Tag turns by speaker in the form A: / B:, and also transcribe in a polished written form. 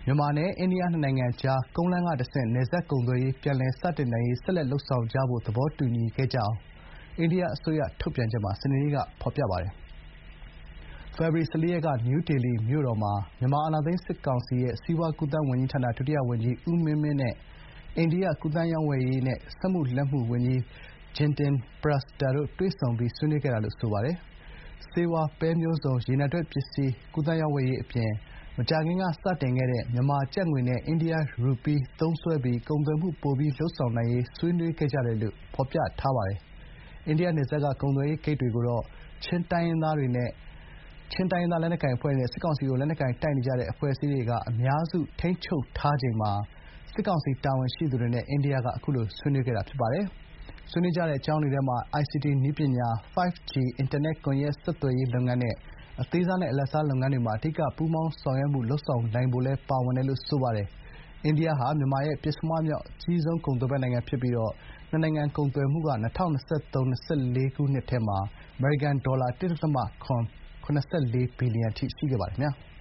A: မြန်မာနဲ့အိန္ဒိယနှစ်နိုင်ငံကြားကုန်းလမ်းကတဆင့်နယ်စပ်ကုန်သွယ်ရေးပြန်လည်စတင်နိုင်ရေးဆက်လက်လုပ်ဆောင်ကြဖို့သဘောတူညီခဲ့ကြောင်းအိန္ဒိယအစိုးရထုတ်ပြန်ချက်မှာစနေနေ့ကဖော်ပြပါတယ်။ဖေဖော်ဝါရီ 14 ရက်ကနယူးဒေလီမြို့တော်မှာမြန်မာအာဏာသိမ်းစစ်ကောင်စီရဲ့စီးပွားကူးသန်းဝန်ကြီးဌာနဒုတိယဝန်ကြီးဦးမင်းမင်းနဲ့အိန္ဒိယကူးသန်းရောင်းဝယ်ရေးနဲ့စက်မှုလက်မှုဝန်ကြီး Jitin Prasad တို့တွေ့ဆုံပြီးဆွေးနွေးခဲ့တာလို့ဆိုပါတယ်။ဆေးဝါး၊ပဲမျိုးစုံ၊ရေနံထွက်ပစ္စည်းကူးသန်းရောင်းဝယ်ရေးအပြင်မကြာခင်ကစတင်ခဲ့တဲ့မြန်မာကျပ်ငွေနဲ့အိန္ဒိယရူပီးသုံးစွဲပြီးကုန်သွယ်မှုပိုပြီးလုပ်ဆောင်နိုင်ရေးဆွေးနွေးခဲ့ကြတယ်လို့ဖော်ပြထားပါတယ်။အိန္ဒိယနယ်စပ်ကကုန်သွယ်ရေးဂိတ်တွေကိုတော့ချင်းတိုင်းရင်းသားလက်နက်ကိုင်အဖွဲ့တွေနဲ့စစ်ကောင်စီကိုလက်နက်ကိုင်တိုက်နေကြတဲ့အဖွဲ့အစည်းတွေကအများစုထိန်းချုပ်ထားချိန်မှာစစ်ကောင်စီတာဝန်ရှိသူတွေနဲ့အိန္ဒိယကအခုလိုဆွေးနွေးခဲ့တာဖြစ်ပါတယ်။ဆွေးနွေးကြတဲ့အကြောင်းတွေထဲမှာ ICT နည်းပညာ၊ 5G အင်တာနက်ကွန်ရက်ဆက်သွယ်ရေးလုပ်ငန်းနဲ့အသေးစားနဲ့အလတ်စားလုပ်ငန်းတွေမှာအဓိကပူးပေါင်းဆောင်ရွက်မှုလုပ်ဆောင်နိုင်ဖို့လည်းပါဝင်တယ်လို့ဆိုပါတယ်။အိန္ဒိယဟာမြန်မာရဲ့ပဉ္စမမြောက်အကြီးဆုံးကုန်သွယ်ဖက်နိုင်ငံဖြစ်ပြီးနှစ်နိုင်ငံကုန်သွယ်မှုက၂၀၂၃-၂၄ ခုနှစ်ထဲမှာအမေရိကန်ဒေါ်လာ ၁.၇၄ ဘီလီယံအထိရှိခဲ့ပါတယ်ခင်ဗျာ။